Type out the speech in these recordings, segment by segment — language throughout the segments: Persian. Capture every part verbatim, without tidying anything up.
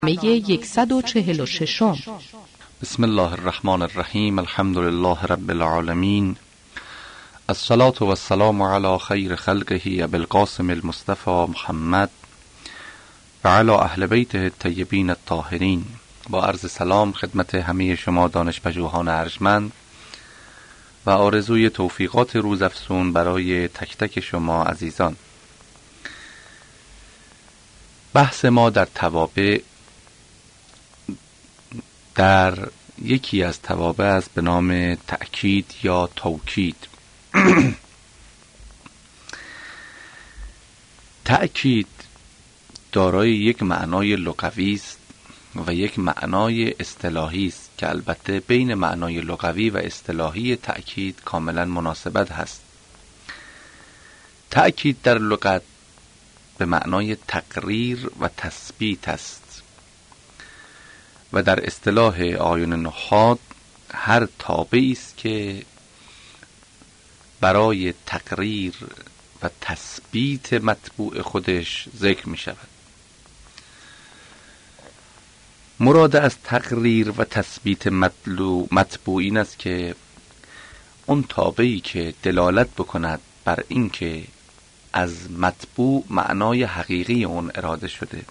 می صد و چهل و شش. بسم الله الرحمن الرحیم. الحمد لله رب العالمین. الصلاة و السلام علی خیر خلقه ابی القاسم المصطفى محمد و علی اهل بیته الطیبین الطاهرین. با عرض سلام خدمت همه شما دانشپژوهان ارجمند و آرزوی توفیقات روزافزون برای تک تک شما عزیزان. بحث ما در توابع در یکی از توابع است به نام تأکید یا توکید. تأکید دارای یک معنای لغوی است و یک معنای اصطلاحی است که البته بین معنای لغوی و اصطلاحی تأکید کاملا مناسبت هست. تأکید در لغت به معنای تقریر و تثبیت است و در اصطلاح آیون نحات هر تابعی است که برای تقریر و تثبیت مطبوع خودش ذکر می شود. مراد از تقریر و تثبیت مطبوع این است که اون تابعی که دلالت بکند بر این که از مطبوع معنای حقیقی اون اراده شده،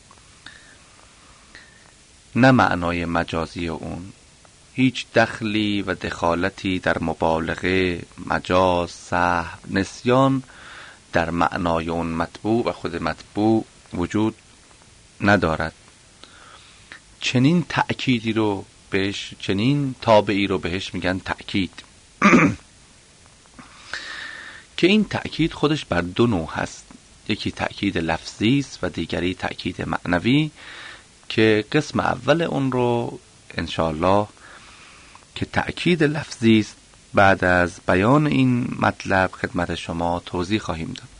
نه معنای مجازی اون. هیچ دخلی و دخالتی در مبالغه، مجاز، سهو، نسیان در معنای اون مطبوع و خود مطبوع وجود ندارد. چنین تأکیدی رو بهش، چنین تابعی رو بهش میگن تأکید. که این تأکید خودش بر دو نوع هست. یکی تأکید لفظی است و دیگری تأکید معنوی که قسم اول اون رو انشاءالله که تأکید لفظی است بعد از بیان این مطلب خدمت شما توضیح خواهیم داد.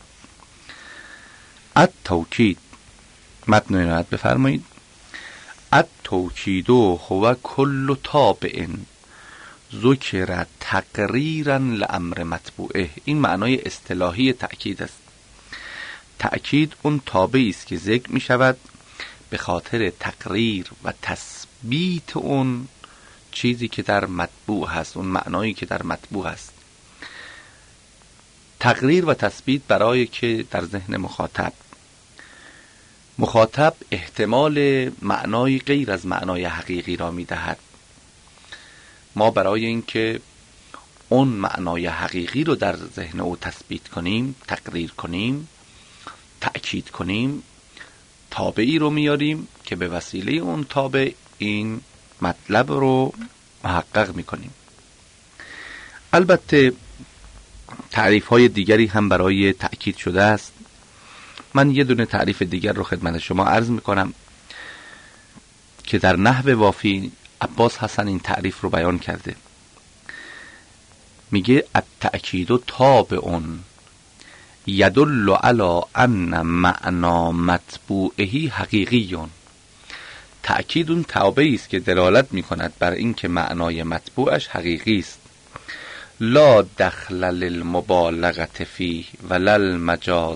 التوکید، متن عنایت بفرمایید. التوکید هو کل تابع ذکر تقریرا لامر مطبوعه. این معنای اصطلاحی تأکید است. تأکید اون تابعی است که ذکر می شود به خاطر تقریر و تثبیت اون چیزی که در مطبوع هست، اون معنایی که در مطبوع هست. تقریر و تثبیت برای که در ذهن مخاطب مخاطب احتمال معنای غیر از معنای حقیقی را می دهد. ما برای این که اون معنای حقیقی رو در ذهن او تثبیت کنیم، تقریر کنیم، تأکید کنیم، تابعی رو میاریم که به وسیله اون تابع این مطلب رو محقق میکنیم. البته تعریف های دیگری هم برای تأکید شده است. من یه دونه تعریف دیگر رو خدمت شما عرض میکنم که در نحو وافی عباس حسن این تعریف رو بیان کرده. میگه التأکید تابع یدل علی ان معنا مطبوعه حقیقی. تأکید اون تابعی است که دلالت میکند بر این که معنای مطبوعش حقیقی است. لا دخل للمبالغه فیه ولا المجاز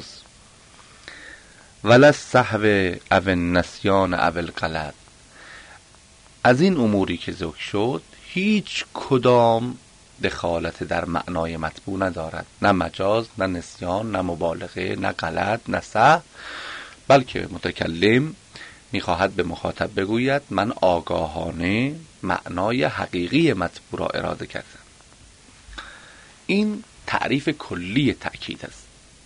ولا السهو او النسیان او الغلط. از این اموری که ذکر شد هیچ کدام دخالت در معنای مطبوع ندارد، نه مجاز، نه نسیان، نه مبالغه، نه غلط، نه سهو، بلکه متکلم میخواهد به مخاطب بگوید من آگاهانه معنای حقیقی مطبوع را اراده کردم. این تعریف کلی تأکید است.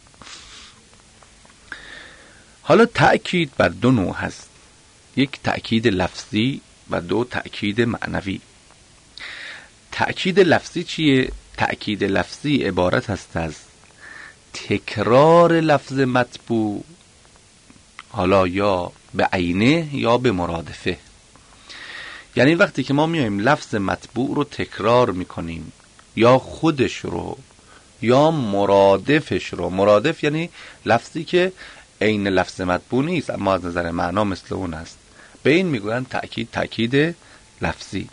حالا تأکید بر دو نوع هست، یک تأکید لفظی و دو تأکید معنوی. تأکید لفظی چیه؟ تأکید لفظی عبارت است از تکرار لفظ مطبوع، حالا یا به عینه یا به مرادفه. یعنی وقتی که ما میایم لفظ مطبوع رو تکرار میکنیم یا خودش رو یا مرادفش رو. مرادف یعنی لفظی که عین لفظ مطبوع نیست اما از نظر معنا مثل اون است. به این میگویند تأکید تأکید لفظی.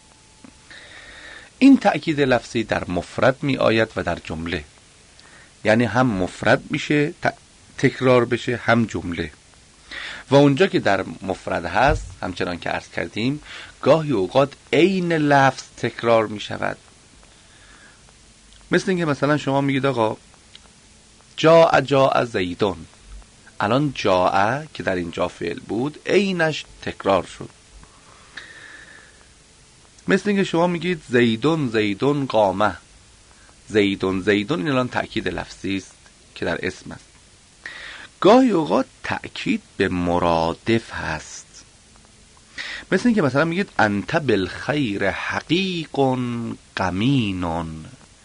این تأکید لفظی در مفرد می آید و در جمله، یعنی هم مفرد میشه تکرار بشه هم جمله. و اونجا که در مفرد هست همچنان که عرض کردیم گاهی اوقات عین لفظ تکرار می شود. مثل اینکه مثلا شما میگید آقا جاء جاء زیدون، الان جاء که در اینجا فعل بود عینش تکرار شد. مثل اینکه شما میگید زیدون زیدون قامه، زیدون زیدون، این الان تأکید لفظی است که در اسم است. گاهی اوقات تأکید به مرادف هست، مثل اینکه مثلا میگید انت بالخیر حقیق قمینون.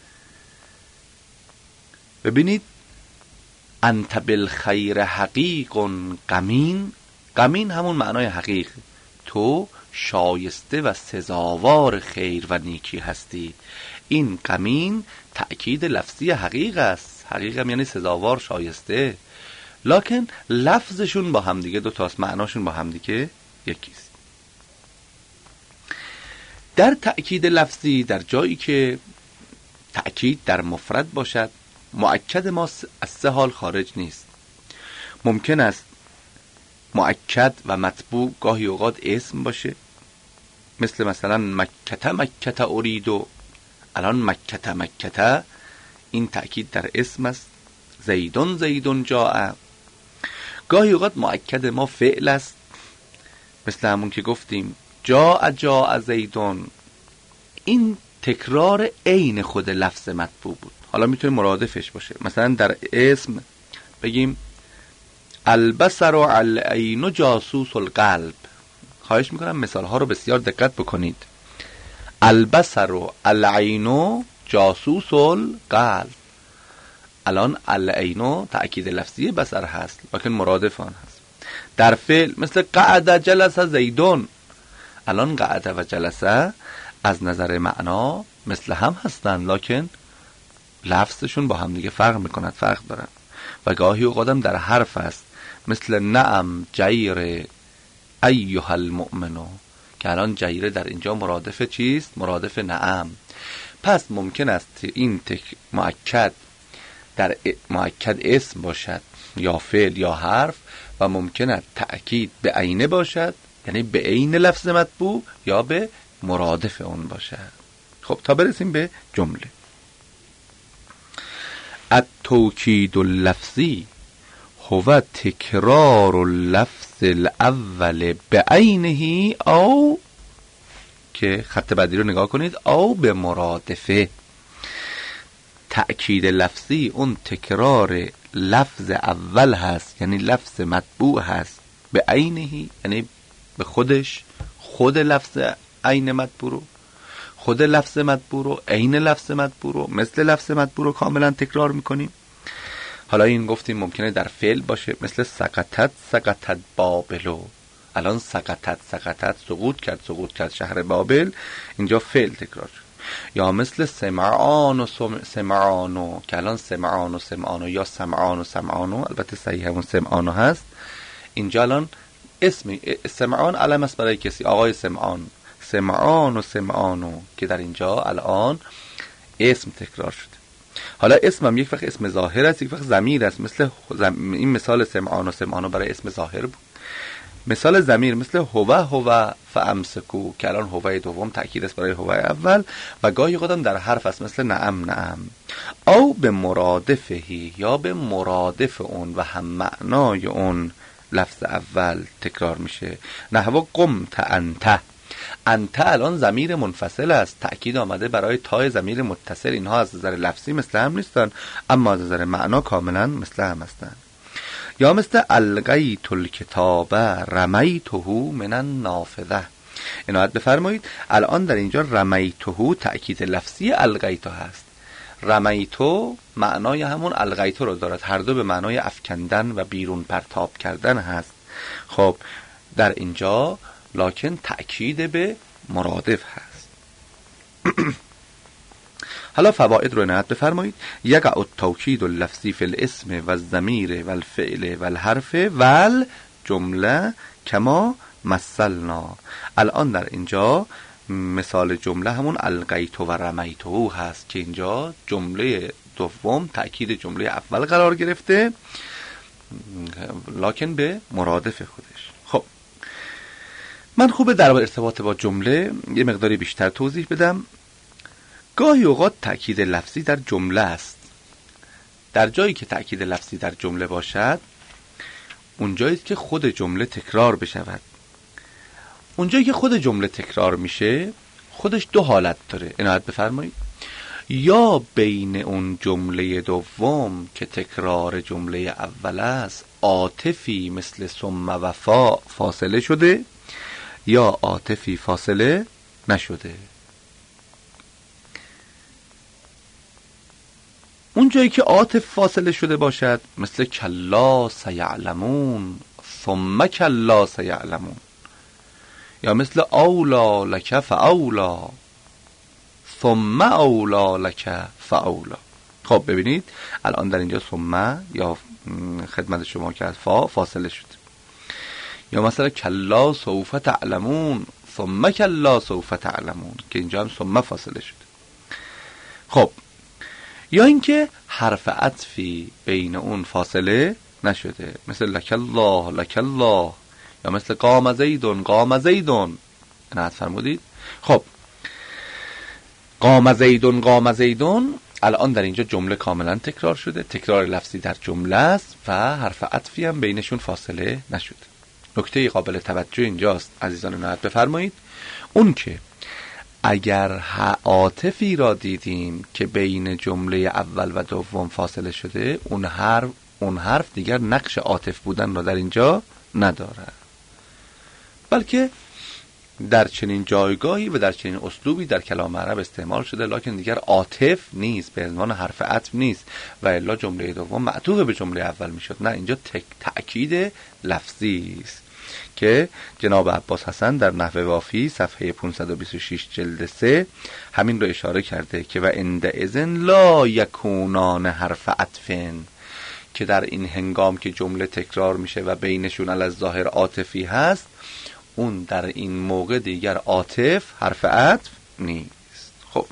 ببینید انت بالخیر حقیق قمین، قمین همون معنای حقیق، تو شایسته و سزاوار خیر و نیکی هستی. این قمین تأکید لفظی حقیق است، حقیق هم یعنی سزاوار، شایسته، لکن لفظشون با هم دیگه دو تاست، معناشون با هم دیگه یکیست. در تأکید لفظی در جایی که تأکید در مفرد باشد مؤکد ما از سه حال خارج نیست. ممکن است مؤکد و مطبوع گاهی اوقات اسم باشه، مثل مثلا مکته مکته اریدو، الان مکته مکته این تأکید در اسم است. زیدون زیدون جاء. گاهی اوقات مؤکد ما فعل است، مثل همون که گفتیم جاء جاء زیدون، این تکرار عین خود لفظ مطبوع بود. حالا میتونه مرادفش باشه، مثلا در اسم بگیم البصر و العین جاسوس القلب. خواهش میکنم مثال ها رو بسیار دقت بکنید. البصر و العین جاسوس القلب، الان العین تأکید لفظی بصر هست لیکن مرادف آن هست. در فعل مثل قعد جلس زیدون، الان قعد و جلسه از نظر معنا مثل هم هستن لیکن لفظشون با هم دیگه فرق میکند، فرق دارن. و گاهی اوقاتم در حرف است، مثل نعم جیر ایها المؤمنو، که الان جیره در اینجا مرادف چیست؟ مرادف نعم. پس ممکن است این تک مؤکد در مؤکد اسم باشد یا فعل یا حرف، و ممکن است تأکید به عینه باشد یعنی به عین لفظ مطبوع یا به مرادف اون باشد. خب تا برسیم به جمله. التوکید اللفظی هو تکرار اللفظ الاول بعینه او، که خط بعدی رو نگاه کنید، او به مرادفه. تأکید لفظی اون تکرار لفظ اول هست، یعنی لفظ مطبوع هست، به عینه یعنی به خودش، خود لفظ عین مطبوع رو، خود لفظ مطبوع رو، عین لفظ مطبوع رو، مثل لفظ مطبوع رو کاملا تکرار میکنیم. حالا این گفتیم ممکنه در فعل باشه، مثل سقطت سقطت بابلو، الان سقطت سقطت سقوط کرد سقوط کرد شهر بابل، اینجا فعل تکرار شد. یا مثل سمعان و سمعانو، که الان سمعان و سمعانو یا سمعان و سمعانو، البته صحیح همون سمعانو هست، اینجا الان اسم سمعان علم است برای کسی، آقای سمعان، سمعان و سمعانو، که در اینجا الان اسم تکرار شده. حالا اسم هم یک وقت اسم ظاهر است، یک وقت ضمیر است، مثل این مثال سمعان و سمعانو برای اسم ظاهر بود. مثال ضمیر مثل هو هو فامسکو، که الان هو دوم تأکید است برای هو اول، و گاهی قدم در حرف است، مثل نعم نعم. او به مرادفهی، یا به مرادف اون و هم معنای اون لفظ اول تکرار میشه. نحو قمت انت، انت الان ضمیر منفصل است، تأکید آمده برای تای ضمیر متصل، اینها از نظر لفظی مثل هم نیستن اما از نظر معنا کاملا مثل هم هستند. یا مثل القیت الکتاب رمیته من النافذه، عنایت بفرمایید الان در اینجا رمیته تأکید لفظی القیت هست. رمیتو معنای همون القیت رو دارد، هر دو به معنای افکندن و بیرون پرتاب کردن هست. خب در اینجا لکن تأکید به مرادف هست. حالا فواید رو عنایت بفرمایید. یقع التوکید اللفظی فی الاسم و الضمیر و الفعل و الحرف و الجمله کما مثلنا. الان در اینجا مثال جمله همون القیت و رمیته هست که اینجا جمله دوم تأکید جمله اول قرار گرفته لکن به مرادف خودش. خب من خوبه در ارتباط با جمله یه مقداری بیشتر توضیح بدم. گاهی اوقات تأکید لفظی در جمله است. در جایی که تأکید لفظی در جمله باشد، اونجایی که خود جمله تکرار بشود. اونجایی که خود جمله تکرار میشه، خودش دو حالت داره. عنایت بفرمایید. یا بین اون جمله دوم که تکرار جمله اول است عاطفی مثل ثم و فا فاصله شده، یا عاطفی فاصله نشده. اون جایی که عاطف فاصله شده باشد، مثل کلا سیعلمون ثم کلا سیعلمون، یا مثل اولا لک فاولا ثم اولا لک فاولا. خب ببینید الان در اینجا ثم یا خدمت شما که از فا فاصله شد، یا مثلا کلا سوف تعلمون ثم کلا سوف تعلمون که اینجا هم ثم فاصله شد. خب یا اینکه حرف عطفی بین اون فاصله نشده، مثل لک الله لک الله، یا مثل قام زیدون قام زیدون. عنایت فرمودید. خب قام زیدون قام زیدون الان در اینجا جمله کاملا تکرار شده، تکرار لفظی در جمله است و حرف عطفی هم بینشون فاصله نشده. نکته قابل توجه اینجاست عزیزان، عنایت بفرمایید. اون که اگر عاطفی را دیدیم که بین جمله اول و دوم فاصله شده، اون حرف اون حرف دیگر نقش عاطف بودن را در اینجا نداره، بلکه در چنین جایگاهی و در چنین اسلوبی در کلام عرب استعمال شده، لکن دیگر عاطف نیست، به عنوان حرف عطف نیست و الا جمله دوم معطوف به جمله اول میشد. نه، اینجا تک تأکید لفظی است که جناب عباس حسن در نحو وافی صفحه پانصد و بیست و شش جلد سه همین رو اشاره کرده که و عند اذن لا یکونان حرف عطفن، که در این هنگام که جمله تکرار میشه و بینشون علی الظاهر عاطفی هست، اون در این موقع دیگر عاطف حرف عطف نیست. خب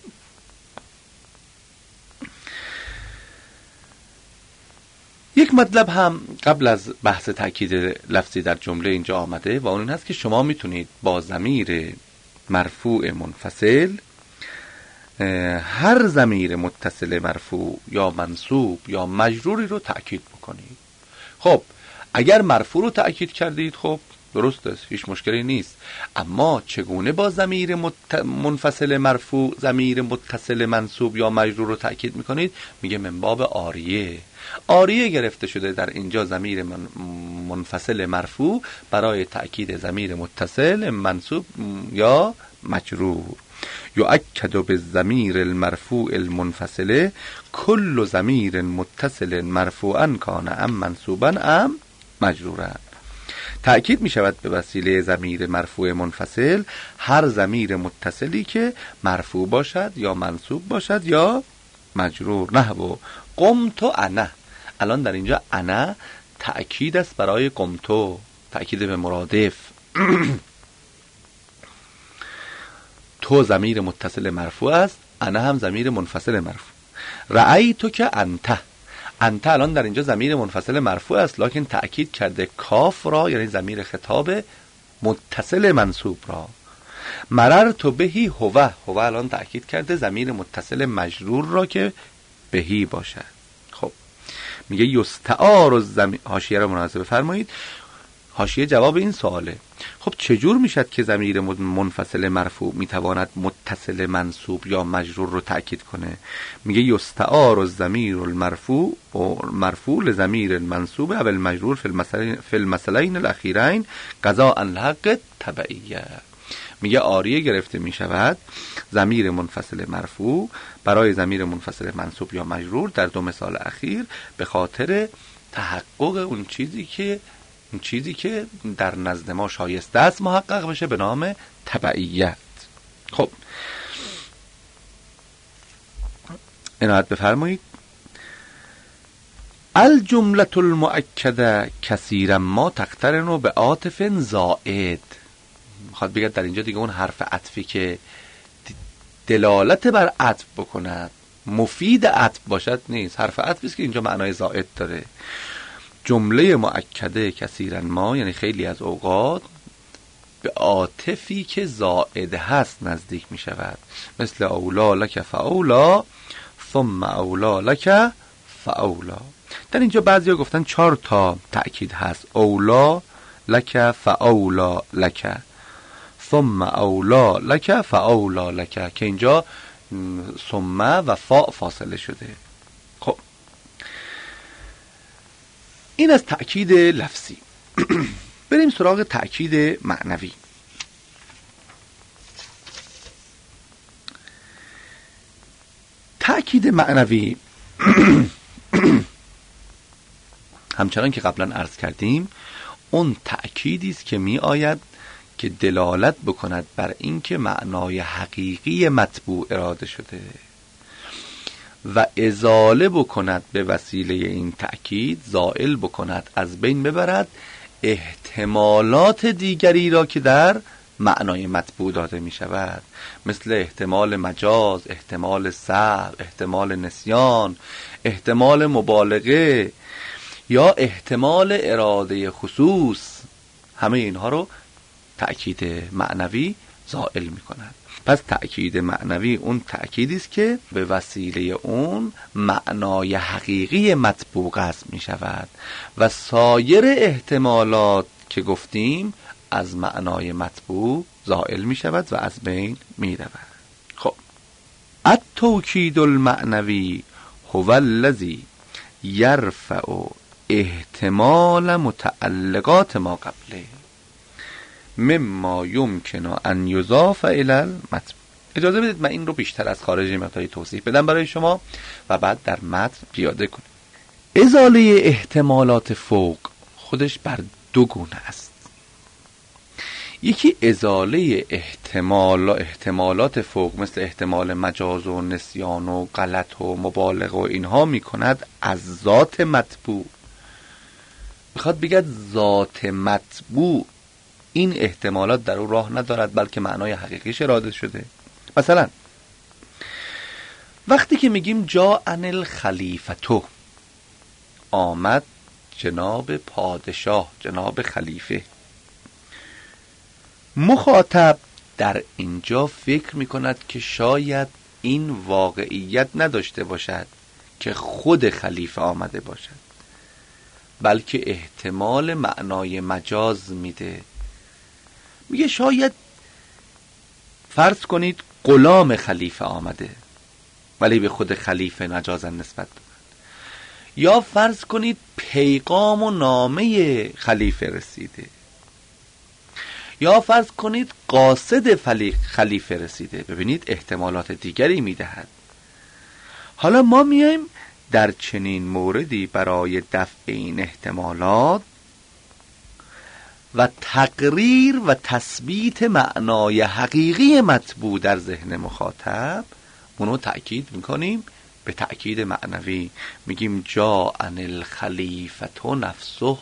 یک مطلب هم قبل از بحث تأکید لفظی در جمله اینجا آمده و اون این هست که شما میتونید با ضمیر مرفوع منفصل هر ضمیر متصل مرفوع یا منصوب یا مجروری رو تأکید بکنید. خب اگر مرفوع رو تأکید کردید، خب درست است، هیچ مشکلی نیست. اما چگونه با ضمیر مت... منفصل مرفوع ضمیر متصل منصوب یا مجرور رو تأکید میکنید؟ میگه من باب آریه. آریه گرفته شده در اینجا ضمیر من... منفصل مرفوع برای تأکید ضمیر متصل منصوب یا مجرور. یؤکد بالضمیر المرفوع المنفصل کل ضمیر متصل مرفوعا کان ام منصوبا ام مجرورا. تأکید می شود به وسیله ضمیر مرفوع منفصل هر ضمیر متصلی که مرفوع باشد یا منصوب باشد یا مجرور. نحو قمت انا، الان در اینجا انا تأکید است برای قمتو، تأکید به مرادف. تو ضمیر متصل مرفوع است، انا هم ضمیر منفصل مرفوع. رأیتو که انت، انت الان در اینجا ضمیر منفصل مرفوع است، لکن تأکید کرده کاف را، یعنی ضمیر خطاب متصل منصوب را. مررت بهی هو، هو الان تأکید کرده ضمیر متصل مجرور را که بهی باشد. خب میگه یستعار الضمیر، حاشیه را ملاحظه بفرمایید. حاشیه جواب این سواله. خب چجور میشد که ضمیر منفصل مرفوع میتواند متصل منصوب یا مجرور رو تأکید کنه؟ میگه یستعار الضمیر المرفوع و مرفوع لضمیر المنصوب او المجرور فی المثلین فی المثلین الاخیرین قضاء الحق تبعیه. میگه آریه گرفته میشود ضمیر منفصل مرفوع برای ضمیر منفصل منصوب یا مجرور در دو مثال اخیر به خاطر تحقق اون چیزی که اون چیزی که در نزد ما شایسته است محقق بشه به نام تبعیت. خب عنایت بفرمایید. الجمله المؤکده کثیرا ما تقترن به عاطف زائد. میخواد بگه در اینجا دیگه اون حرف عطفی که دلالت بر عطف بکند، مفید عطف باشد نیست، حرف عطفی است که اینجا معنای زائد داره. جمله مؤکده کثیرا ما، یعنی خیلی از اوقات به عاطفی که زائد هست نزدیک می شود، مثل اولا لک فاولا ثم اولا لک فاولا. در اینجا بعضیا گفتن چهار تا تأکید هست، اولا لک فاولا لک ثم اولا لک فاولا لک، که اینجا ثم و فا فاصله شده. خب این از تأکید لفظی. بریم سراغ تأکید معنوی. تأکید معنوی همچنان که قبلا عرض کردیم اون تأکیدی است که می آید که دلالت بکند بر اینکه معنای حقیقی مطبوع اراده شده و ازاله بکند، به وسیله این تأکید زائل بکند، از بین ببرد احتمالات دیگری را که در معنای مطبوع داده می شود، مثل احتمال مجاز، احتمال سهو، احتمال نسیان، احتمال مبالغه یا احتمال اراده خصوص. همه اینها رو تأکید معنوی زائل می کند. پس تأکید معنوی اون تأکیدی است که به وسیله اون معنای حقیقی مطبوع قصد می شود و سایر احتمالات که گفتیم از معنای مطبوع زائل می شود و از بین می رود. خب التوکید المعنوی هو الذی یرفع احتمال متعلقات ما قبله مما یمکن ان یضاف الی المتن. اجازه بدید من این رو بیشتر از خارج مقداری توضیح بدم برای شما و بعد در متن پیاده کنیم. ازاله احتمالات فوق خودش بر دو گونه است. یکی ازاله احتمال احتمالات فوق مثل احتمال مجاز و نسیان و غلط و مبالغه و اینها می کند از ذات مطبوع. میخواد بگه ذات مطبوع این احتمالات در او راه ندارد، بلکه معنای حقیقیش اراده شده. مثلا وقتی که میگیم جاءن الخلیفتو، آمد جناب پادشاه، جناب خلیفه، مخاطب در اینجا فکر میکند که شاید این واقعیت نداشته باشد که خود خلیفه آمده باشد، بلکه احتمال معنای مجاز میده. میگه شاید فرض کنید غلام خلیفه آمده ولی به خود خلیفه مجازن نسبت داد، یا فرض کنید پیغام و نامه خلیفه رسیده، یا فرض کنید قاصد خلیفه رسیده. ببینید احتمالات دیگری میدهد. حالا ما میایم در چنین موردی برای دفع این احتمالات و تقریر و تثبیت معنای حقیقی مطبوع در ذهن مخاطب اونو تأکید میکنیم به تأکید معنوی. میگیم جاءن الخلیفة نفسه،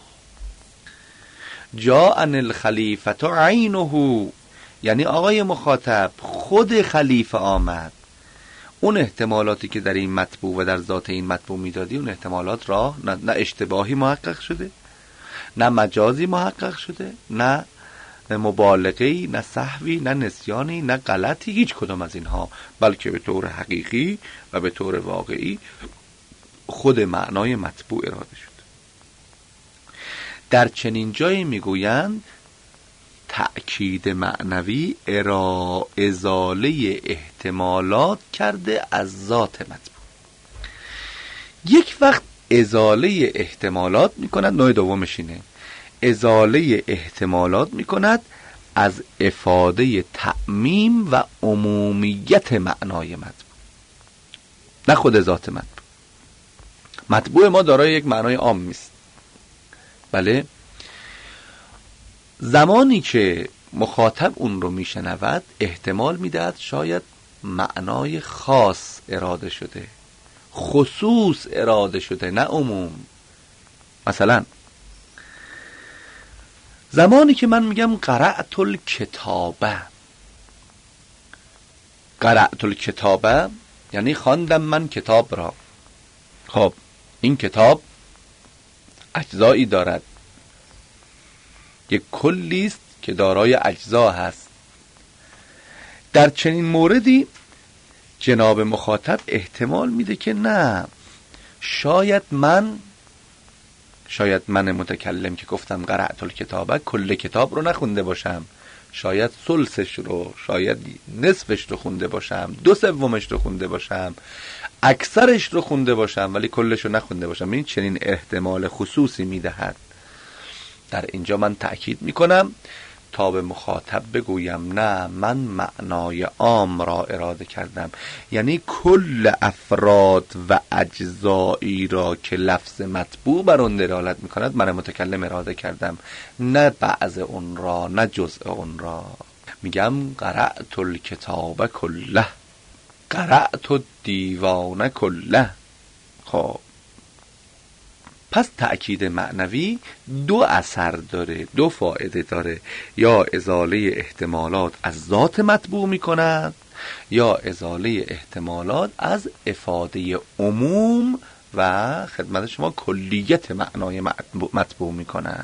جاءن الخلیفة عینه، یعنی آقای مخاطب خود خلیفه آمد. اون احتمالاتی که در این مطبوع و در ذات این مطبوع میدادی، اون احتمالات را نه, نه اشتباهی محقق شده، نه مجازی محقق شده، نه مبالغه‌ای، نه سهوی، نه نسیانی، نه غلطی، هیچ کدام از اینها، بلکه به طور حقیقی و به طور واقعی خود معنای مطبوع اراده شد. در چنین جایی میگویند تأکید معنوی ارا ازاله احتمالات کرده از ذات مطبوع. یک وقت ازاله احتمالات میکند، نوع دومش اینه، ازاله احتمالات میکند از افاده تعمیم و عمومیت معنای مطبوع، نه خود ذات مطبوع. مطبوع ما دارای یک معنای عام است، بله. زمانی که مخاطب اون رو میشنود احتمال میدهد شاید معنای خاص اراده شده، خصوص اراده شده، نه عموم. مثلا زمانی که من میگم قرأت الکتابه، قرأت الکتابه یعنی خواندم من کتاب را. خب این کتاب اجزایی دارد، یک کلی است که دارای اجزا هست. در چنین موردی جناب مخاطب احتمال میده که نه، شاید من شاید من متکلم که گفتم قرأت الکتابه کل کتاب رو نخونده باشم، شاید ثلثش رو، شاید نصفش رو خونده باشم، دو سومش رو خونده باشم، اکثرش رو خونده باشم ولی کلش رو نخونده باشم. این چنین احتمال خصوصی میدهد. در اینجا من تأکید میکنم تا به مخاطب بگویم نه، من معنای عام را اراده کردم، یعنی کل افراد و اجزایی را که لفظ مطبوع بر آن دلالت میکند من متکلم اراده کردم، نه بعض اون را، نه جزء اون را. میگم قرأت الکتاب کله، قرأت الدیوان کله. خب پس تأکید معنوی دو اثر داره، دو فایده داره، یا ازاله احتمالات از ذات مطبوع می کند یا ازاله احتمالات از افاده عموم و خدمت شما کلیت معنای مطبوع می کند.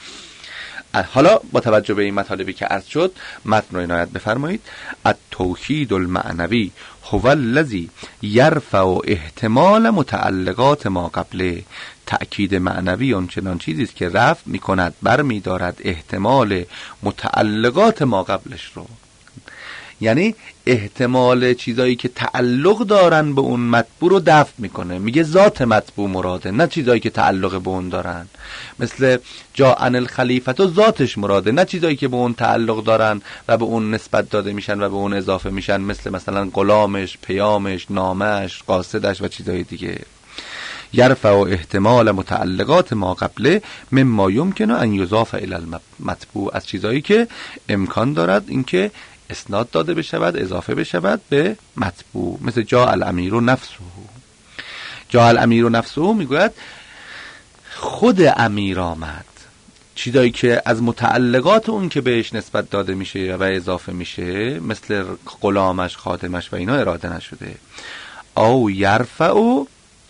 حالا با توجه به این مطالبی که عرض شد متن رو عنایت بفرمایید. التوحید المعنوی هو الذی یرفع احتمال متعلقات ما قبله. تأکید معنوی اون چنان چیزی است که رفع می‌کند، برمی‌دارد احتمال متعلقات ما قبلش رو، یعنی احتمال چیزایی که تعلق دارن به اون مطبوع رو دفع میکنه. میگه ذات مطبوع مراده، نه چیزایی که تعلق به اون دارن. مثل جاء الخلیفه تو ذاتش مراده، نه چیزایی که به اون تعلق دارن و به اون نسبت داده میشن و به اون اضافه میشن، مثل مثلا غلامش، پیامش، نامش، قاصدش و چیزای دیگه. یرفع احتمال متعلقات ما قبله مما یمکن ان یضاف الی المطبوع، از چیزایی که امکان دارد اینکه اسناد داده بشود، اضافه بشود به مطبوع. مثل جاء الامیر نفسه. جاء الامیر نفسه میگوید خود امیر آمد. چیزایی که از متعلقات اون که بهش نسبت داده میشه و اضافه میشه مثل غلامش، خادمش و اینا اراده نشده. او یرفع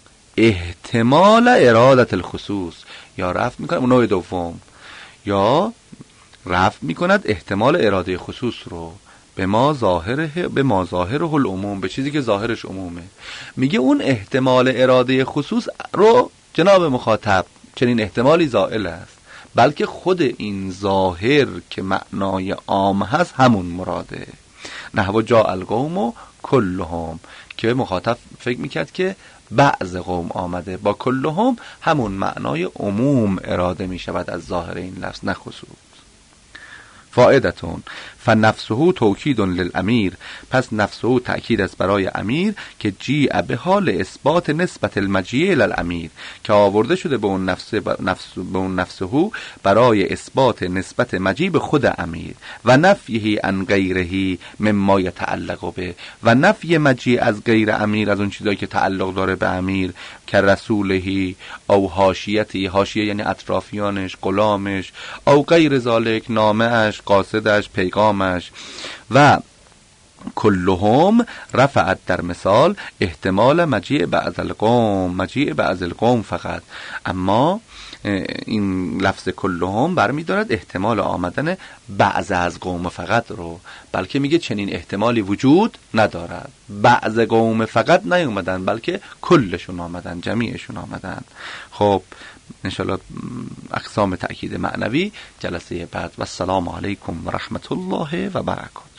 احتمال ارادت الخصوص، یا رفع میکنه نوع دوم، یا رفع میکند احتمال اراده خصوص رو به ما ظاهره به ما ظاهره العموم، به چیزی که ظاهرش عمومه. میگه اون احتمال اراده خصوص رو جناب مخاطب چنین احتمالی زائل است، بلکه خود این ظاهر که معنای عام هست همون مراده. نحو جاء القوم کلهم، که مخاطب فکر میکرد که بعض قوم آمده، با کلهم همون معنای عموم اراده میشود از ظاهر این لفظ، نه خصوص. فائدتون فنفسه توکید للامیر، پس نفسه تأکید است برای امیر که جیع به حال اثبات نسبت المجیع للامیر، که آورده شده به اون نفس نفس به اون نفسه برای اثبات نسبت مجیع به خود امیر، و نفیه عن غیره مما یتعلق به، و نفی مجیع از غیر امیر، از اون چیزایی که تعلق داره به امیر، که رسولهی او حاشیتی، حاشیه یعنی اطرافیانش، غلامش، او غیر ذالک، نامه‌اش، قاصدش، پیغامش. و کلهم رفعت در مثال احتمال مجیع بعض القوم، مجیع بعض القوم فقط. اما این لفظ کلهم برمی دارد احتمال آمدن بعض از قوم فقط رو، بلکه میگه چنین احتمالی وجود ندارد. بعض قوم فقط نیومدن بلکه کلشون آمدن، جمیعشون آمدن. خب انشاءالله اقسام تأکید معنوی جلسه بعد. و السلام علیکم و رحمت الله و برکاته.